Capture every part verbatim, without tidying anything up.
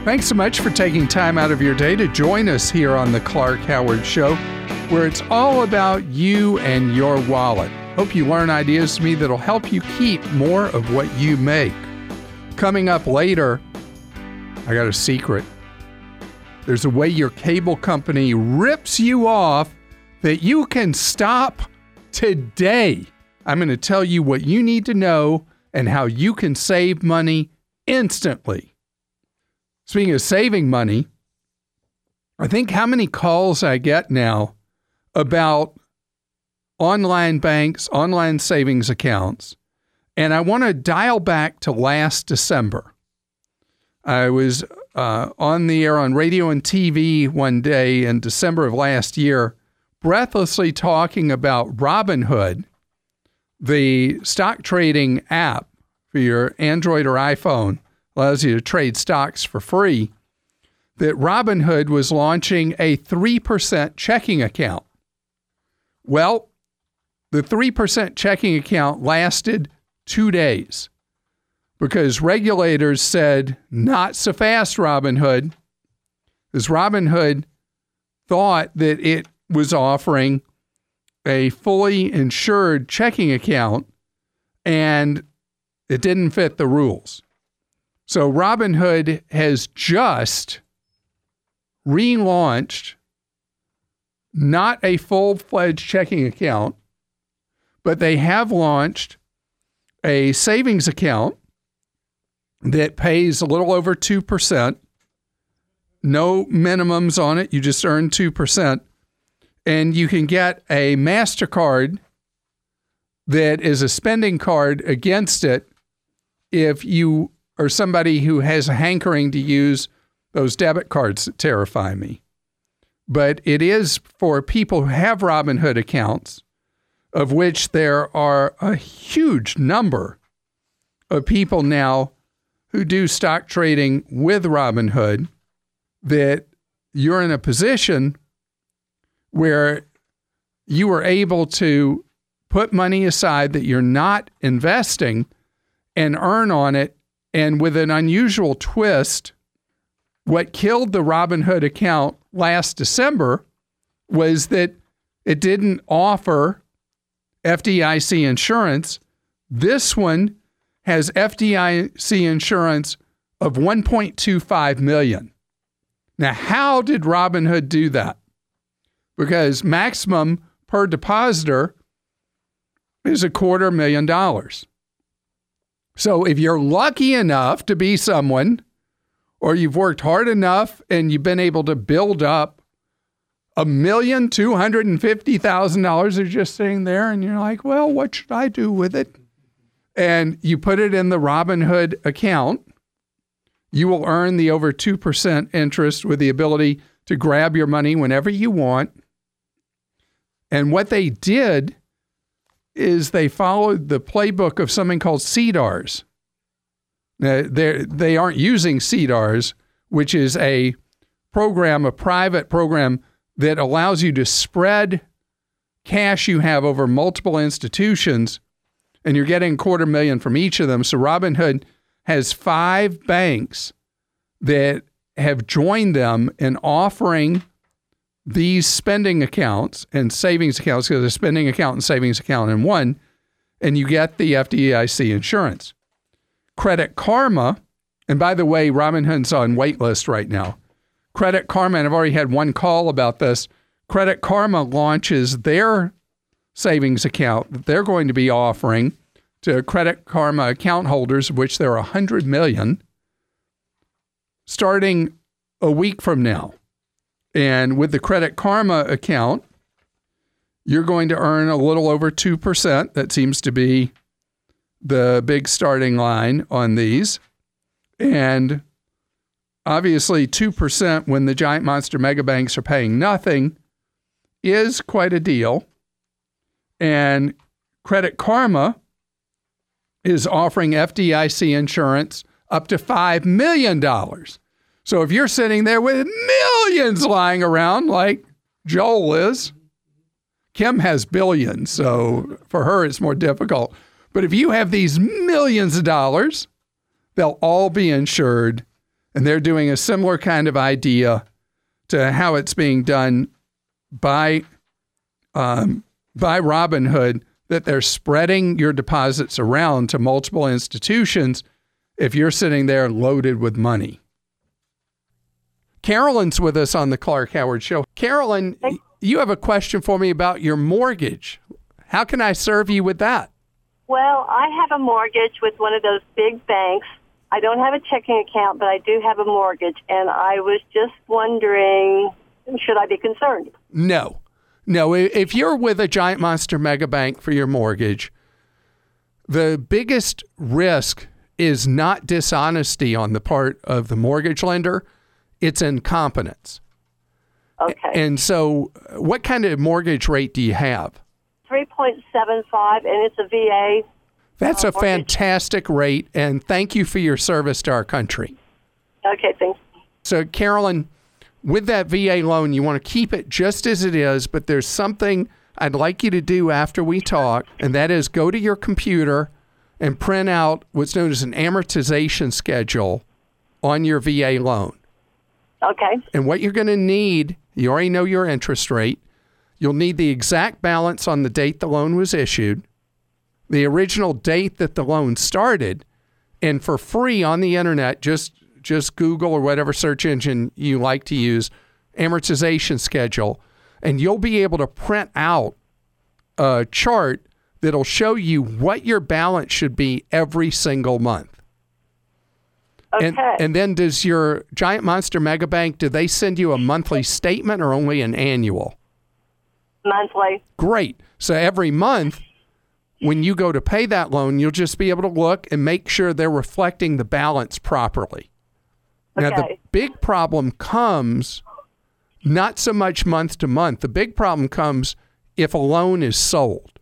Thanks so much for taking time out of your day to join us here on the Clark Howard Show, where it's all about you and your wallet. Hope you learn ideas from me that'll help you keep more of what you make. Coming up later, I got a secret. There's a way your cable company rips you off that you can stop today. I'm going to tell you what you need to know and how you can save money instantly. Speaking of saving money, I think how many calls I get now about online banks, online savings accounts, and I want to dial back to last December. I was uh, on the air on radio and T V one day in December of last year, breathlessly talking about Robinhood, the stock trading app for your Android or iPhone, allows you to trade stocks for free, that Robinhood was launching a three percent checking account. Well, the three percent checking account lasted two days because regulators said, not so fast, Robinhood, because Robinhood thought that it was offering a fully insured checking account and it didn't fit the rules. So Robinhood has just relaunched not a full-fledged checking account, but they have launched a savings account that pays a little over two percent. No minimums on it. You just earn two percent. And you can get a MasterCard that is a spending card against it if you or somebody who has a hankering to use those debit cards that terrify me. But it is for people who have Robinhood accounts, of which there are a huge number of people now who do stock trading with Robinhood, that you're in a position where you are able to put money aside that you're not investing and earn on it. And with an unusual twist, what killed the Robinhood account last December was that it didn't offer F D I C insurance. This one has F D I C insurance of one point two five million dollars. Now, how did Robinhood do that? Because maximum per depositor is a quarter million dollars. So if you're lucky enough to be someone, or you've worked hard enough and you've been able to build up a million two hundred and fifty thousand dollars, are just sitting there, and you're like, well, what should I do with it? And you put it in the Robinhood account, you will earn the over two percent interest with the ability to grab your money whenever you want. And what they did is they followed the playbook of something called C D A R S. Now, they aren't using C D A R S, which is a program, a private program that allows you to spread cash you have over multiple institutions, and you're getting a quarter million from each of them. So Robinhood has five banks that have joined them in offering these spending accounts and savings accounts, because a spending account and savings account in one, and you get the F D I C insurance. Credit Karma, and by the way, Robinhood's on wait list right now. Credit Karma, and I've already had one call about this, Credit Karma launches their savings account that they're going to be offering to Credit Karma account holders, of which there are one hundred million, starting a week from now. And with the Credit Karma account, you're going to earn a little over two percent. That seems to be the big starting line on these. And obviously, two percent when the giant monster mega banks are paying nothing is quite a deal. And Credit Karma is offering F D I C insurance up to five million dollars. So if you're sitting there with millions lying around like Joel is, Kim has billions, so for her it's more difficult. But if you have these millions of dollars, they'll all be insured. And they're doing a similar kind of idea to how it's being done by um, by Robinhood, that they're spreading your deposits around to multiple institutions if you're sitting there loaded with money. Carolyn's with us on the Clark Howard Show. Carolyn, hey. You have a question for me about your mortgage. How can I serve you with that? Well, I have a mortgage with one of those big banks. I don't have a checking account, but I do have a mortgage, and I was just wondering, should I be concerned? No. No, if you're with a Giant Monster Mega Bank for your mortgage, the biggest risk is not dishonesty on the part of the mortgage lender. It's incompetence. Okay. And so what kind of mortgage rate do you have? three point seven five, and it's a V A. That's uh, a mortgage. Fantastic rate, and thank you for your service to our country. Okay, thanks. So, Carolyn, with that V A loan, you want to keep it just as it is, but there's something I'd like you to do after we talk, and that is go to your computer and print out what's known as an amortization schedule on your V A loan. Okay. And what you're going to need, you already know your interest rate. You'll need the exact balance on the date the loan was issued, the original date that the loan started, and for free on the internet, just just Google or whatever search engine you like to use, amortization schedule, and you'll be able to print out a chart that'll show you what your balance should be every single month. Okay. And, and then does your Giant Monster Mega Bank, do they send you a monthly statement or only an annual? Monthly. Great. So every month, when you go to pay that loan, you'll just be able to look and make sure they're reflecting the balance properly. Okay. Now, the big problem comes not so much month to month. The big problem comes if a loan is sold.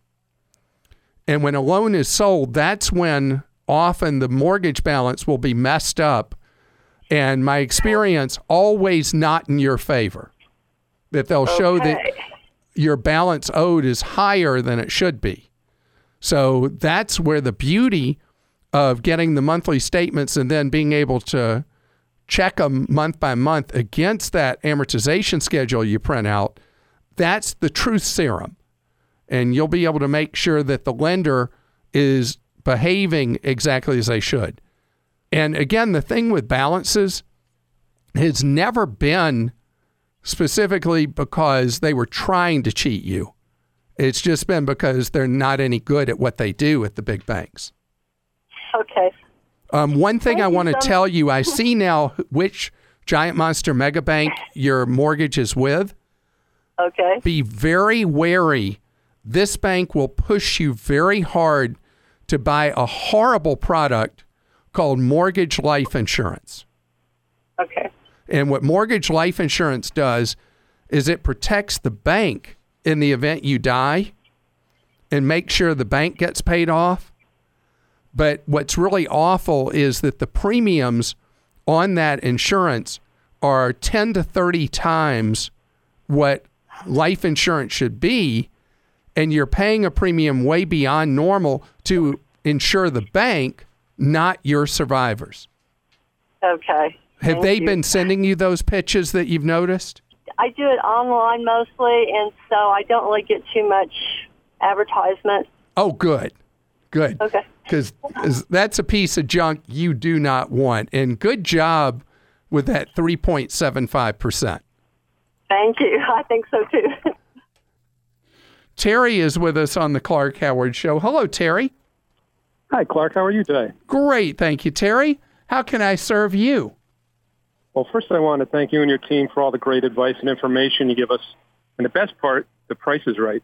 And when a loan is sold, that's when often the mortgage balance will be messed up. And my experience, always not in your favor. That they'll okay. show that your balance owed is higher than it should be. So that's where the beauty of getting the monthly statements and then being able to check them month by month against that amortization schedule you print out, that's the truth serum. And you'll be able to make sure that the lender is behaving exactly as they should. And again, the thing with balances has never been specifically because they were trying to cheat you. It's just been because they're not any good at what they do at the big banks. Okay. Um, one thing Thank I want to so tell you, I see now which Giant Monster Mega Bank your mortgage is with. Okay. Be very wary. This bank will push you very hard to buy a horrible product called mortgage life insurance. Okay. And what mortgage life insurance does is it protects the bank in the event you die and make sure the bank gets paid off. But what's really awful is that the premiums on that insurance are ten to thirty times what life insurance should be, and you're paying a premium way beyond normal to insure the bank, not your survivors. Okay. Have Thank they you. been sending you those pitches that you've noticed? I do it online mostly, and so I don't really get too much advertisement. Oh, good. Good. Okay. Because that's a piece of junk you do not want. And good job with that three point seven five percent. Thank you. I think so, too. Terry is with us on the Clark Howard Show. Hello, Terry. Hi, Clark. How are you today? Great. Thank you, Terry. How can I serve you? Well, first I want to thank you and your team for all the great advice and information you give us. And the best part, the price is right.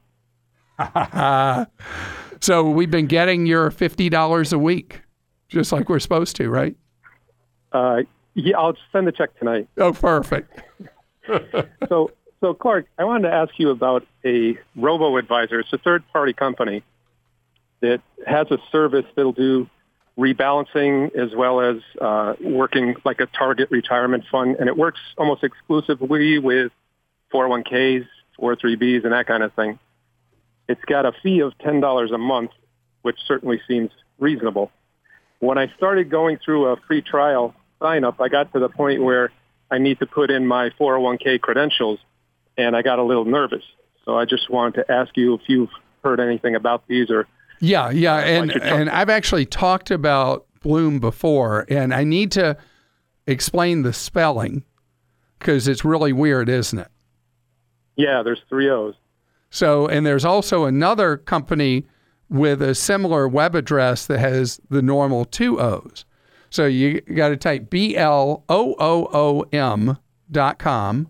So we've been getting your fifty dollars a week, just like we're supposed to, right? Uh, yeah, I'll send the check tonight. Oh, perfect. so, so Clark, I wanted to ask you about a robo-advisor. It's a third-party company that has a service that'll do rebalancing as well as uh, working like a target retirement fund. And it works almost exclusively with four oh one k's, four oh three b's, and that kind of thing. It's got a fee of ten dollars a month, which certainly seems reasonable. When I started going through a free trial sign up, I got to the point where I need to put in my four oh one k credentials, and I got a little nervous. So I just wanted to ask you if you've heard anything about these or. Yeah, yeah, and and I've actually talked about Bloom before, and I need to explain the spelling because it's really weird, isn't it? Yeah, there's three O's. So, and there's also another company with a similar web address that has the normal two O's. So you got to type B L O O O M dot com,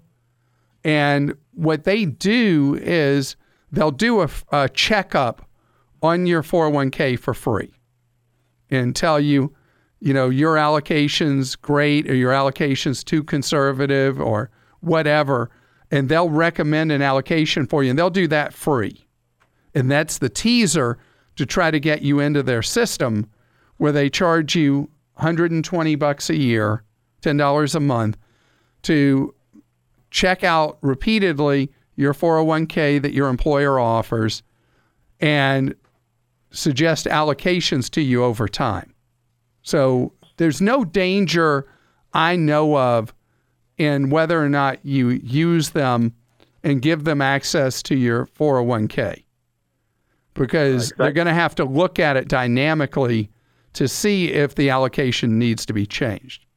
and what they do is they'll do a, a checkup on your four oh one k for free and tell you, you know, your allocation's great or your allocation's too conservative or whatever, and they'll recommend an allocation for you, and they'll do that free. And that's the teaser to try to get you into their system where they charge you one hundred twenty bucks a year, ten dollars a month, to check out repeatedly your four oh one k that your employer offers and suggest allocations to you over time. So there's no danger I know of in whether or not you use them and give them access to your four oh one k, because exactly. They're going to have to look at it dynamically to see if the allocation needs to be changed.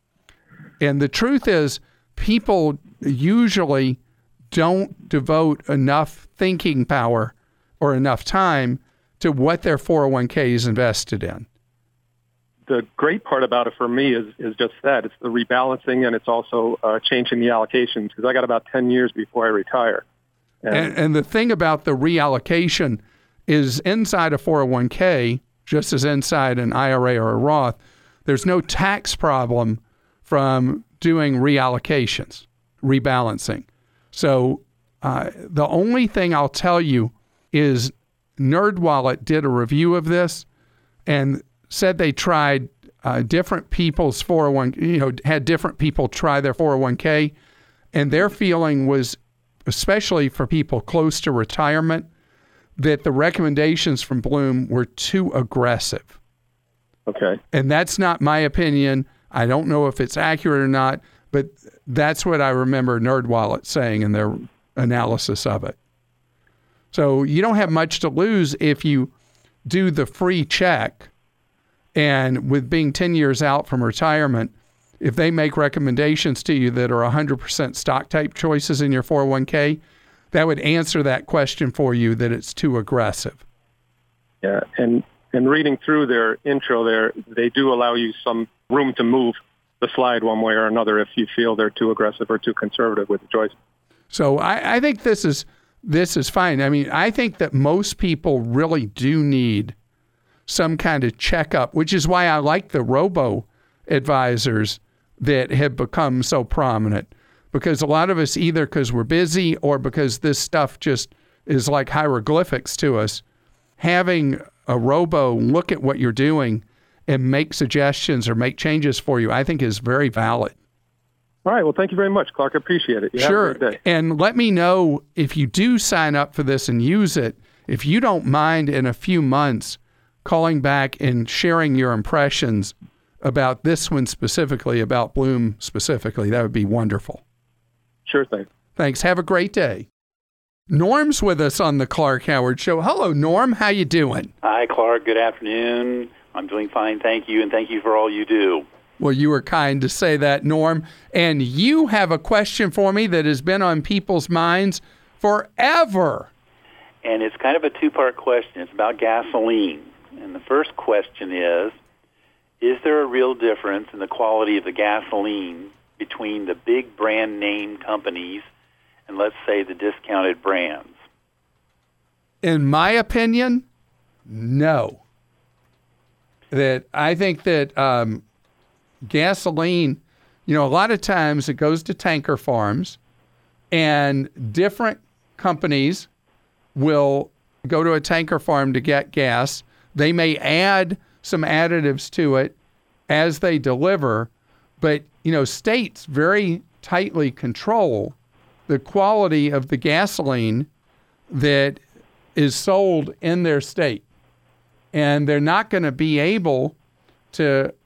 And the truth is, people usually don't devote enough thinking power or enough time to what their four oh one k is invested in. The great part about it for me is is just that. It's the rebalancing, and it's also uh, changing the allocations, because I got about ten years before I retire. And, and, and the thing about the reallocation is inside a four oh one k, just as inside an I R A or a Roth, there's no tax problem from doing reallocations, rebalancing. So uh, the only thing I'll tell you is NerdWallet did a review of this and said they tried uh, different people's four oh one, you know, had different people try their four oh one k, and their feeling was, especially for people close to retirement, that the recommendations from Bloom were too aggressive. Okay. And that's not my opinion. I don't know if it's accurate or not, but that's what I remember NerdWallet saying in their analysis of it. So you don't have much to lose if you do the free check, and with being ten years out from retirement, if they make recommendations to you that are one hundred percent stock type choices in your four oh one k, that would answer that question for you that it's too aggressive. Yeah, and, and reading through their intro there, they do allow you some room to move the slide one way or another if you feel they're too aggressive or too conservative with the choice. So I, I think this is this is fine. I mean, I think that most people really do need some kind of checkup, which is why I like the robo-advisors that have become so prominent. Because a lot of us, either because we're busy or because this stuff just is like hieroglyphics to us, having a robo look at what you're doing and make suggestions or make changes for you, I think is very valid. All right. Well, thank you very much, Clark. I appreciate it. You sure. Have a great day. And let me know if you do sign up for this and use it, if you don't mind in a few months calling back and sharing your impressions about this one specifically, about Bloom specifically, that would be wonderful. Sure thing. Thanks. Have a great day. Norm's with us on the Clark Howard Show. Hello, Norm. How you doing? Hi, Clark. Good afternoon. I'm doing fine, thank you, and thank you for all you do. Well, you were kind to say that, Norm. And you have a question for me that has been on people's minds forever. And it's kind of a two-part question. It's about gasoline. And the first question is, is there a real difference in the quality of the gasoline between the big brand name companies and, let's say, the discounted brands? In my opinion, no. That I think that um, gasoline, you know, a lot of times it goes to tanker farms, and different companies will go to a tanker farm to get gas. They may add some additives to it as they deliver, but, you know, states very tightly control the quality of the gasoline that is sold in their state. And they're not going to be able to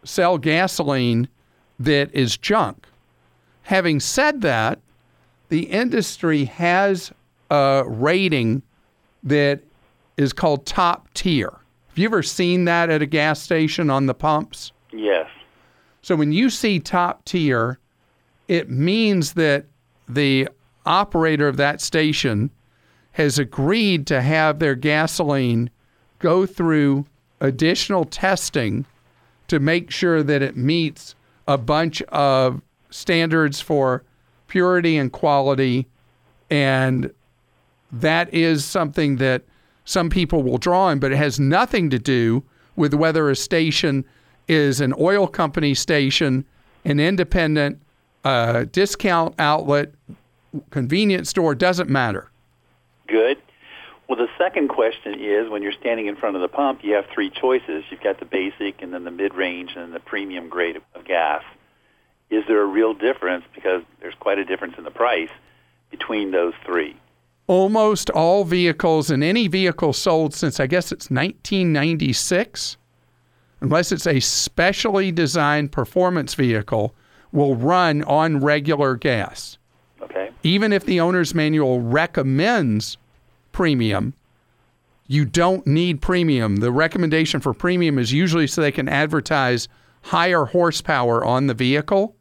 sell gasoline that is junk. Having said that, the industry has a rating that is called top tier. Have you ever seen that at a gas station on the pumps? Yes. So when you see top tier, it means that the operator of that station has agreed to have their gasoline go through additional testing to make sure that it meets a bunch of standards for purity and quality. And that is something that some people will draw on, but it has nothing to do with whether a station is an oil company station, an independent uh, discount outlet, convenience store, doesn't matter. Good. Well, the second question is, when you're standing in front of the pump, you have three choices. You've got the basic, and then the mid-range, and then the premium grade of, of gas. Is there a real difference, because there's quite a difference in the price between those three? Almost all vehicles, and any vehicle sold since, I guess it's nineteen ninety-six, unless it's a specially designed performance vehicle, will run on regular gas. Okay. Even if the owner's manual recommends premium, you don't need premium. The recommendation for premium is usually so they can advertise higher horsepower on the vehicle.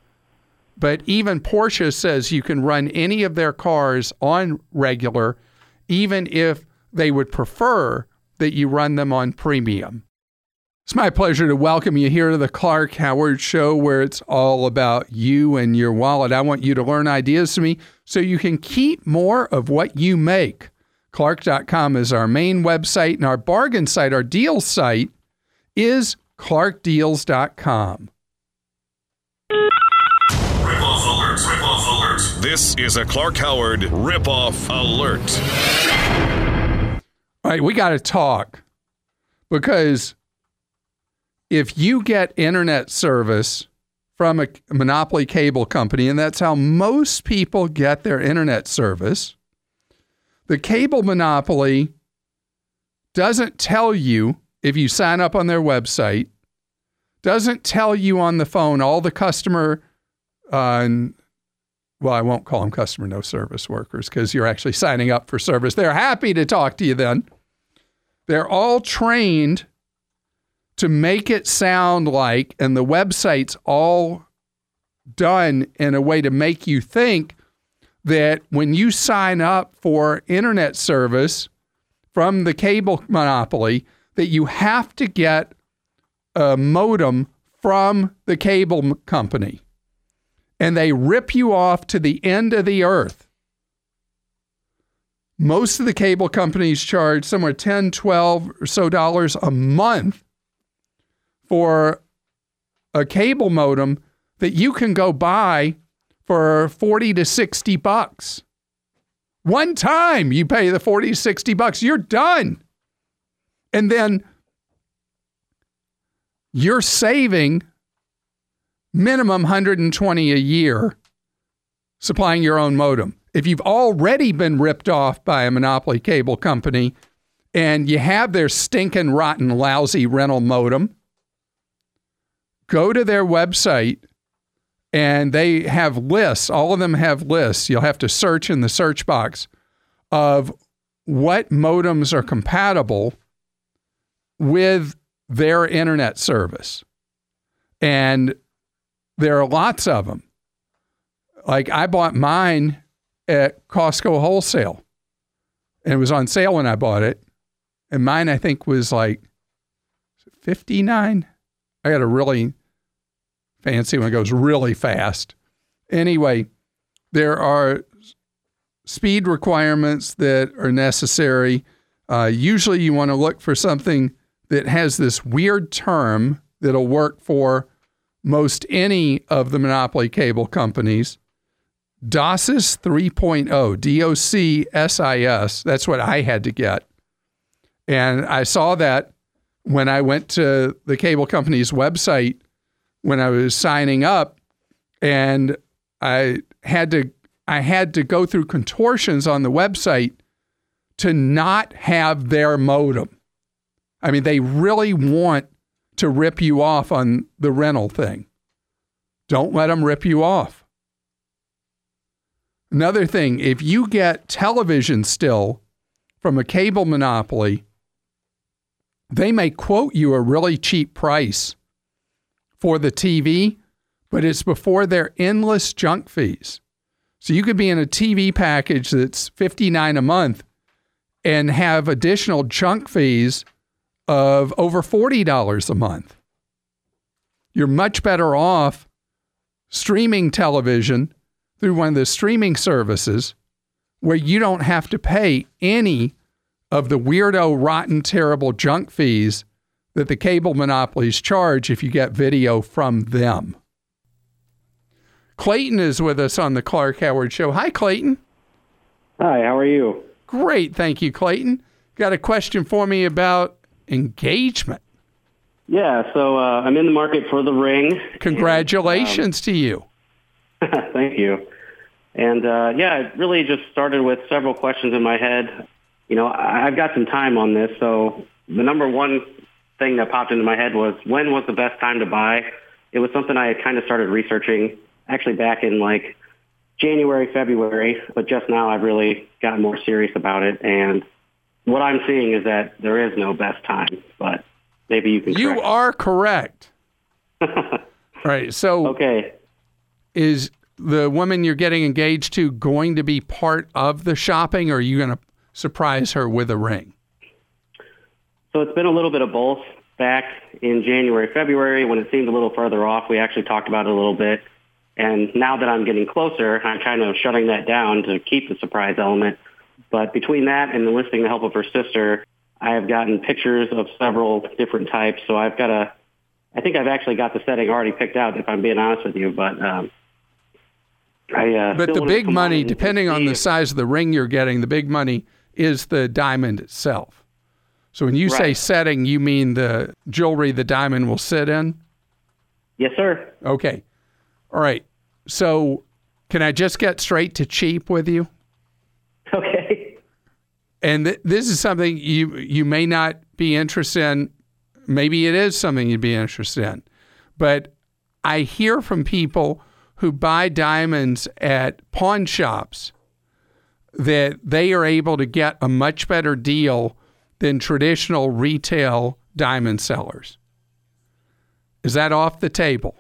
But even Porsche says you can run any of their cars on regular, even if they would prefer that you run them on premium. It's my pleasure to welcome you here to the Clark Howard Show, where it's all about you and your wallet. I want you to learn ideas from me so you can keep more of what you make. Clark dot com is our main website, and our bargain site, our deal site, is Clark Deals dot com. Rip-off alert, rip-off alert. This is a Clark Howard rip-off alert. All right, we got to talk, because if you get internet service from a monopoly cable company, and that's how most people get their internet service, the cable monopoly doesn't tell you, if you sign up on their website, doesn't tell you on the phone all the customer, uh, well, I won't call them customer no service workers, because you're actually signing up for service. They're happy to talk to you then. They're all trained to make it sound like, and the website's all done in a way to make you think that when you sign up for internet service from the cable monopoly, that you have to get a modem from the cable company. And they rip you off to the end of the earth. Most of the cable companies charge somewhere ten, twelve or so dollars a month for a cable modem that you can go buy for forty to sixty bucks. One time you pay the forty to sixty bucks, you're done. And then you're saving minimum one hundred twenty a year supplying your own modem. If you've already been ripped off by a monopoly cable company and you have their stinking, rotten, lousy rental modem, go to their website, and they have lists. All of them have lists. You'll have to search in the search box of what modems are compatible with their internet service. And there are lots of them. Like, I bought mine at Costco Wholesale, and it was on sale when I bought it. And mine, I think, was like fifty-nine dollars. I got a really fancy one. It goes really fast. Anyway, there are speed requirements that are necessary. Uh, usually you want to look for something that has this weird term that'll work for most any of the monopoly cable companies. DOCSIS three point oh, D O C S I S. That's what I had to get. And I saw that when I went to the cable company's website when I was signing up, and I had to I had to go through contortions on the website to not have their modem. I mean, they really want to rip you off on the rental thing. Don't let them rip you off. Another thing, if you get television still from a cable monopoly, they may quote you a really cheap price for the T V, but it's before their endless junk fees. So you could be in a T V package that's fifty-nine dollars a month and have additional junk fees of over forty dollars a month. You're much better off streaming television through one of the streaming services where you don't have to pay any of the weirdo, rotten, terrible junk fees that the cable monopolies charge if you get video from them. Clayton is with us on the Clark Howard Show. Hi, Clayton. Hi, how are you? Great, thank you, Clayton. Got a question for me about engagement. Yeah, so uh, I'm in the market for the ring. Congratulations and, um, to you. Thank you. And uh, yeah, it really just started with several questions in my head. You know, I've got some time on this, so the number one thing that popped into my head was, when was the best time to buy? It was something I had kind of started researching actually back in like January, February, but just now I've really gotten more serious about it. And what I'm seeing is that there is no best time, but maybe you can correct. You are correct. Right. So okay. Is the woman you're getting engaged to going to be part of the shopping, or are you going to surprise her with a ring? So it's been a little bit of both. Back in January, February, when it seemed a little further off, we actually talked about it a little bit. And now that I'm getting closer, I'm kind of shutting that down to keep the surprise element. But between that and enlisting the help of her sister, I have gotten pictures of several different types. So I've got a, I think I've actually got the setting already picked out, if I'm being honest with you. But um, I uh, but the big money, depending on the size of the ring you're getting, the big money is the diamond itself. So when you right. say setting, you mean the jewelry the diamond will sit in? Yes, sir. Okay. All right. So can I just get straight to cheap with you? Okay. And th- this is something you you may not be interested in. Maybe it is something you'd be interested in. But I hear from people who buy diamonds at pawn shops that they are able to get a much better deal than traditional retail diamond sellers. Is that off the table?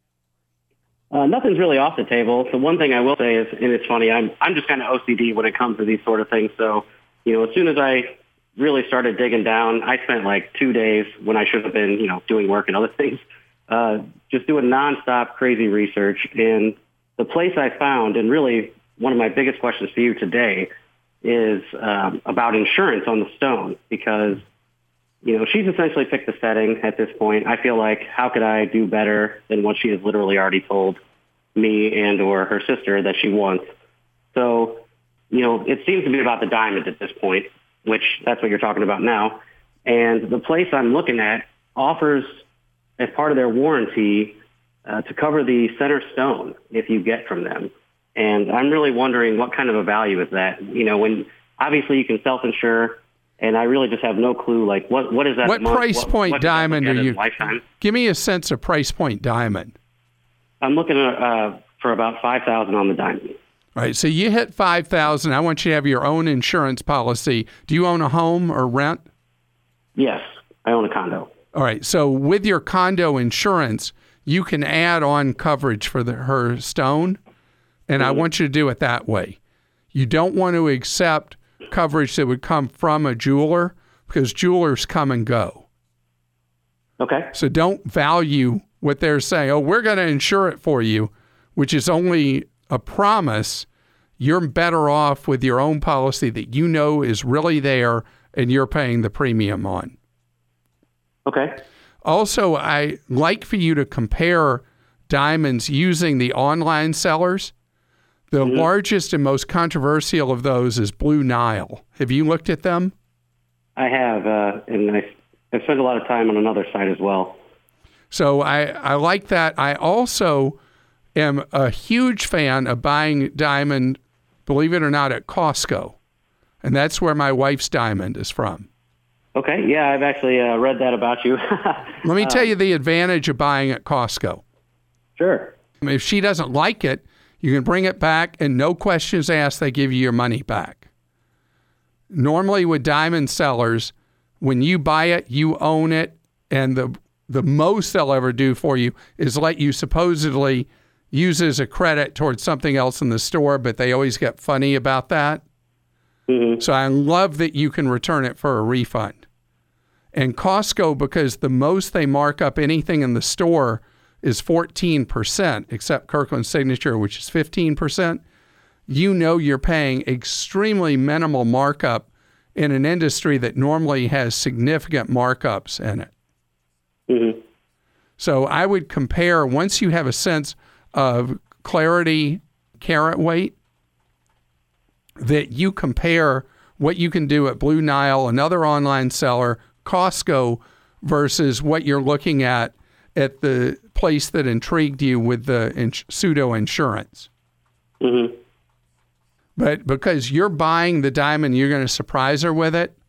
Uh, nothing's really off the table. The one thing I will say is, and it's funny, I'm I'm just kind of O C D when it comes to these sort of things. So, you know, as soon as I really started digging down, I spent like two days when I should have been, you know, doing work and other things, uh, just doing nonstop crazy research. And the place I found, and really one of my biggest questions for you today, is um, about insurance on the stone, because, you know, she's essentially picked the setting at this point. I feel like, how could I do better than what she has literally already told me and or her sister that she wants? So, you know, it seems to be about the diamond at this point, which that's what you're talking about now. And the place I'm looking at offers, as part of their warranty, uh, to cover the center stone if you get from them. And I'm really wondering what kind of a value is that? You know, when obviously you can self-insure, and I really just have no clue, like, what, what is that? What price what, point what diamond are you? Lifetime? Give me a sense of price point diamond. I'm looking at, uh, for about five thousand dollars on the diamond. All right, so you hit five thousand dollars. I want you to have your own insurance policy. Do you own a home or rent? Yes, I own a condo. All right, so with your condo insurance, you can add on coverage for the, her stone, and mm-hmm. I want you to do it that way. You don't want to accept coverage that would come from a jeweler, because jewelers come and go. Okay. So don't value what they're saying. Oh, we're going to insure it for you, which is only a promise. You're better off with your own policy that you know is really there and you're paying the premium on. Okay. Also, I like for you to compare diamonds using the online sellers. The mm-hmm. largest and most controversial of those is Blue Nile. Have you looked at them? I have, uh, and I, I've spent a lot of time on another site as well. So I, I like that. I also am a huge fan of buying diamond, believe it or not, at Costco. And that's where my wife's diamond is from. Okay, yeah, I've actually uh, read that about you. Let me tell you the advantage of buying at Costco. Sure. If she doesn't like it, you can bring it back and no questions asked, they give you your money back. Normally with diamond sellers, when you buy it, you own it, and the the most they'll ever do for you is let you supposedly use it as a credit towards something else in the store, but they always get funny about that. Mm-hmm. So I love that you can return it for a refund. And Costco, because the most they mark up anything in the store is fourteen percent, except Kirkland Signature, which is fifteen percent, you know you're paying extremely minimal markup in an industry that normally has significant markups in it. Mm-hmm. So I would compare, once you have a sense of clarity, carat weight, that you compare what you can do at Blue Nile, another online seller, Costco, versus what you're looking at at the place that intrigued you with the ins- pseudo insurance. Mm-hmm. But because you're buying the diamond, you're going to surprise her with it.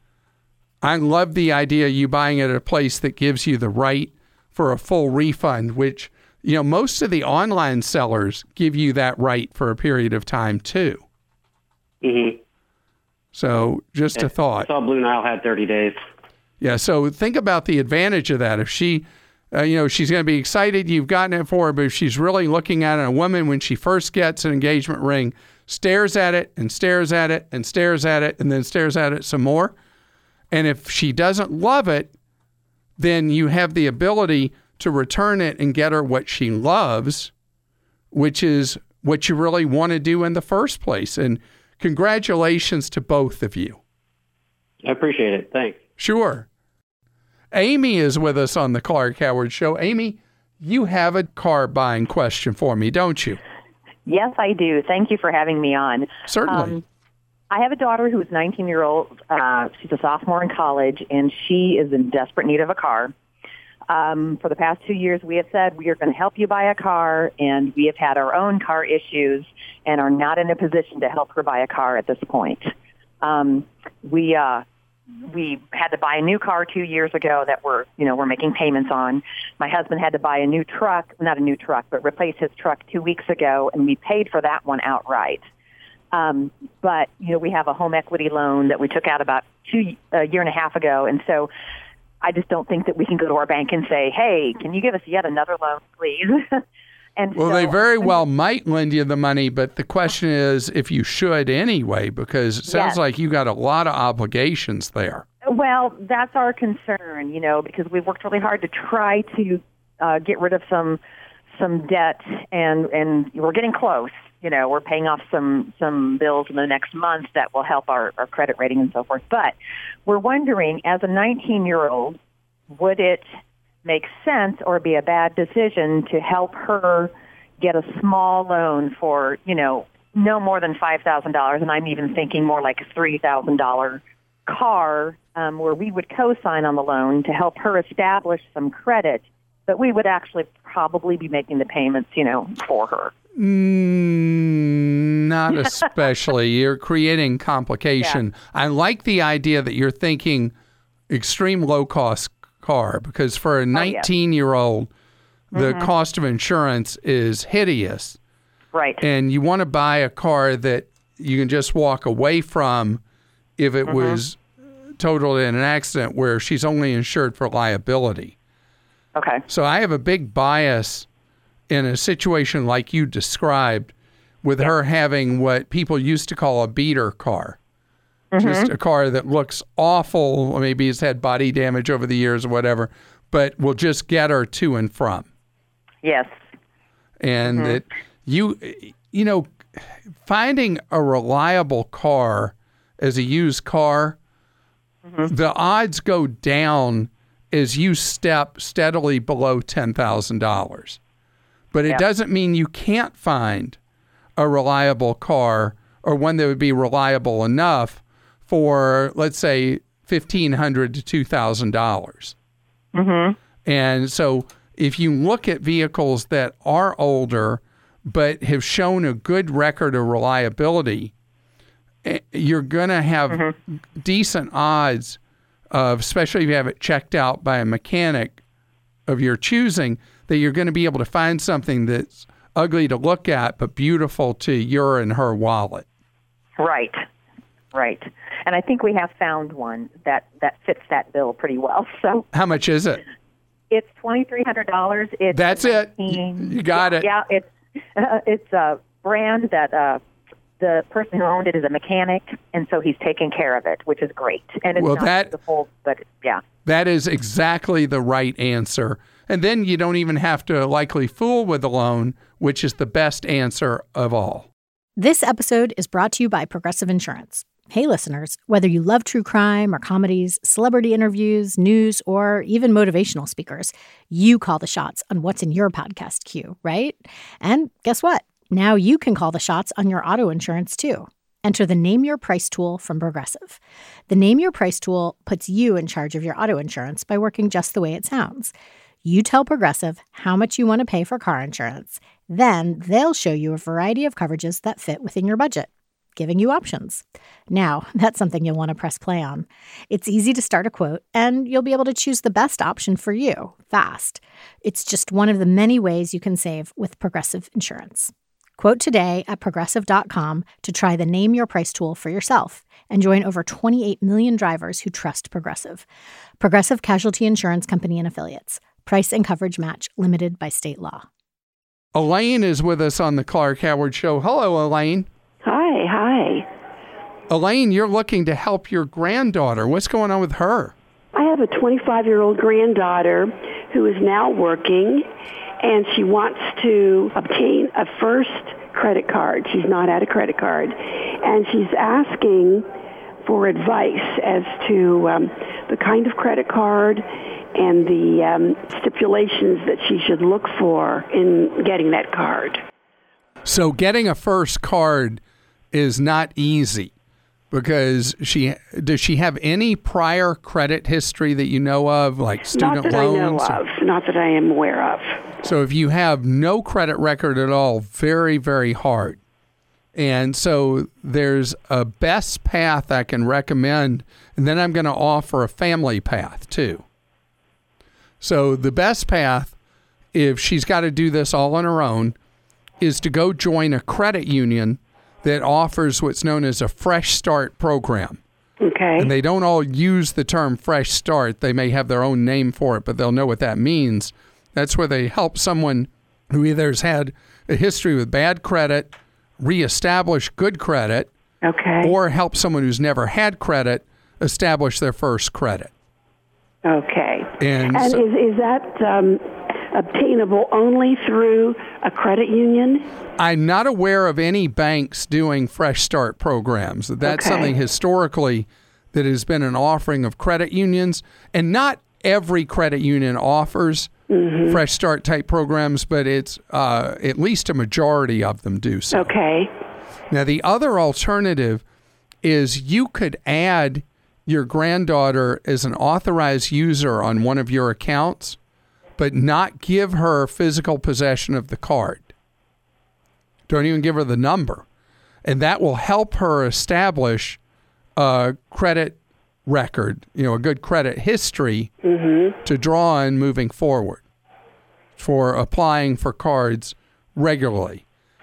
I love the idea of you buying it at a place that gives you the right for a full refund, which, you know, most of the online sellers give you that right for a period of time too. Mm-hmm. So just yeah, a thought. I saw Blue Nile had thirty days. Yeah, so think about the advantage of that. If she, uh, you know, she's going to be excited you've gotten it for her, but if she's really looking at it, a woman when she first gets an engagement ring, stares at it and stares at it and stares at it and then stares at it some more. And if she doesn't love it, then you have the ability to return it and get her what she loves, which is what you really want to do in the first place. And congratulations to both of you. I appreciate it. Thanks. Sure. Amy is with us on the Clark Howard Show. Amy, you have a car buying question for me, don't you? Yes, I do. Thank you for having me on. Certainly. Um, I have a daughter who is nineteen years old. Uh, she's a sophomore in college, and she is in desperate need of a car. Um, for the past two years, we have said we are going to help you buy a car, and we have had our own car issues and are not in a position to help her buy a car at this point. Um, we uh, we had to buy a new car two years ago that we're you know we're making payments on. My husband had to buy a new truck, not a new truck, but replace his truck two weeks ago, and we paid for that one outright. Um, but, you know, we have a home equity loan that we took out about two, a year and a half ago. And so I just don't think that we can go to our bank and say, hey, can you give us yet another loan, please? and Well, so, they very well might lend you the money, but the question is if you should anyway, because it sounds yes. like you got a lot of obligations there. Well, that's our concern, you know, because we've worked really hard to try to uh, get rid of some some debt, and, and we're getting close. You know, we're paying off some, some bills in the next month that will help our, our credit rating and so forth. But we're wondering, as a nineteen-year-old, would it make sense or be a bad decision to help her get a small loan for, you know, no more than five thousand dollars, and I'm even thinking more like a three thousand dollars car, um, where we would co-sign on the loan to help her establish some credit, but we would actually probably be making the payments, you know, for her. Mm, not especially. You're creating complication. Yeah. I like the idea that you're thinking extreme low-cost car, because for a nineteen-year-old, oh, yes. the mm-hmm. cost of insurance is hideous. Right. And you want to buy a car that you can just walk away from if it mm-hmm. was totaled in an accident where she's only insured for liability. Okay. So I have a big bias in a situation like you described, with yeah. her having what people used to call a beater car. Mm-hmm. Just a car that looks awful, or maybe it's had body damage over the years or whatever, but will just get her to and from. Yes. And mm-hmm. that you, you know, finding a reliable car as a used car, mm-hmm. the odds go down as you step steadily below ten thousand dollars. But it yeah. doesn't mean you can't find a reliable car, or one that would be reliable enough for, let's say, fifteen hundred dollars to two thousand dollars. Mm-hmm. And so if you look at vehicles that are older but have shown a good record of reliability, you're going to have mm-hmm. decent odds of, especially if you have it checked out by a mechanic of your choosing, that you're going to be able to find something that's ugly to look at but beautiful to your and her wallet. Right, right. And I think we have found one that, that fits that bill pretty well. So how much is it? It's twenty-three hundred dollars. It's That's nineteen it. You got yeah, it. Yeah, it's uh, it's a brand that uh, the person who owned it is a mechanic, and so he's taking care of it, which is great. And it's well, not that, the full, but yeah. That is exactly the right answer. And then you don't even have to likely fool with the loan, which is the best answer of all. This episode is brought to you by Progressive Insurance. Hey, listeners, whether you love true crime or comedies, celebrity interviews, news, or even motivational speakers, you call the shots on what's in your podcast queue, right? And guess what? Now you can call the shots on your auto insurance, too. Enter the Name Your Price tool from Progressive. The Name Your Price tool puts you in charge of your auto insurance by working just the way it sounds. You tell Progressive how much you want to pay for car insurance. Then they'll show you a variety of coverages that fit within your budget, giving you options. Now, that's something you'll want to press play on. It's easy to start a quote, and you'll be able to choose the best option for you fast. It's just one of the many ways you can save with Progressive Insurance. Quote today at progressive dot com to try the Name Your Price tool for yourself and join over twenty-eight million drivers who trust Progressive. Progressive Casualty Insurance Company and Affiliates. Price and coverage match limited by state law. Elaine is with us on the Clark Howard Show. Hello, Elaine. Hi, hi. Elaine, you're looking to help your granddaughter. What's going on with her? I have a twenty-five-year-old granddaughter who is now working, and she wants to obtain a first credit card. She's not had a credit card, and she's asking for advice as to um, the kind of credit card and the um, stipulations that she should look for in getting that card. So getting a first card is not easy because she does she have any prior credit history that you know of, like student loans? Not that loans? I know of. Not that I am aware of. So if you have no credit record at all, very, very hard. And so there's a best path I can recommend, and then I'm going to offer a family path too. So the best path, if she's got to do this all on her own, is to go join a credit union that offers what's known as a Fresh Start program. Okay. And they don't all use the term Fresh Start. They may have their own name for it, but they'll know what that means. That's where they help someone who either has had a history with bad credit, reestablish good credit, okay, or help someone who's never had credit establish their first credit. Okay. And, and so, is, is that um, obtainable only through a credit union? I'm not aware of any banks doing Fresh Start programs. That's okay. something historically that has been an offering of credit unions. And not every credit union offers mm-hmm. Fresh Start type programs, but it's uh, at least a majority of them do so. Okay. Now, the other alternative is you could add your granddaughter as an authorized user on one of your accounts, but not give her physical possession of the card. Don't even give her the number. And that will help her establish a credit record, you know, a good credit history mm-hmm. to draw on moving forward for applying for cards regularly.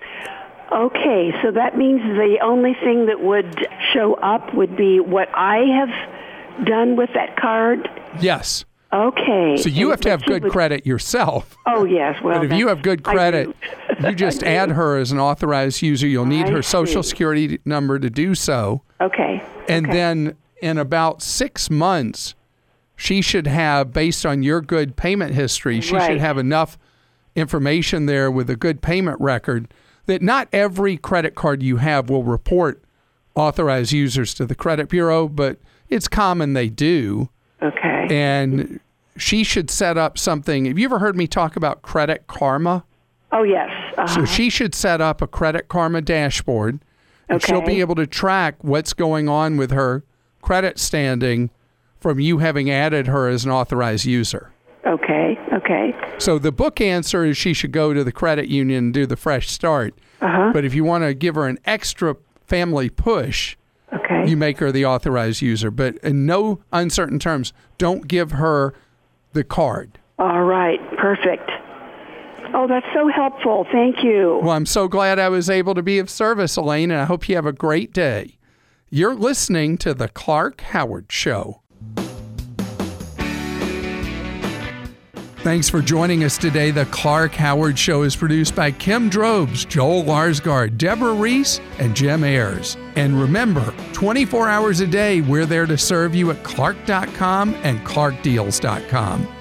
Okay, so that means the only thing that would show up would be what I have done with that card? Yes. Okay. So you and, have to have good would... credit yourself. Oh, yes. Well, but if you have good credit, you just add her as an authorized user. You'll need I her social see. security number to do so. Okay. And okay. then in about six months, she should have, based on your good payment history, she right. should have enough information there with a good payment record that not every credit card you have will report authorized users to the credit bureau, but it's common they do. Okay. And she should set up something. Have you ever heard me talk about Credit Karma? Oh, yes. Uh-huh. So she should set up a Credit Karma dashboard, and okay. she'll be able to track what's going on with her credit standing from you having added her as an authorized user. Okay, okay. So the book answer is she should go to the credit union and do the Fresh Start. Uh-huh. But if you want to give her an extra family push, Okay. you make her the authorized user. But in no uncertain terms, don't give her the card. All right. Perfect. Oh, that's so helpful. Thank you. Well, I'm so glad I was able to be of service, Elaine, and I hope you have a great day. You're listening to The Clark Howard Show. Thanks for joining us today. The Clark Howard Show is produced by Kim Drobes, Joel Larsgaard, Deborah Reese, and Jim Ayers. And remember, twenty-four hours a day, we're there to serve you at clark dot com and clark deals dot com.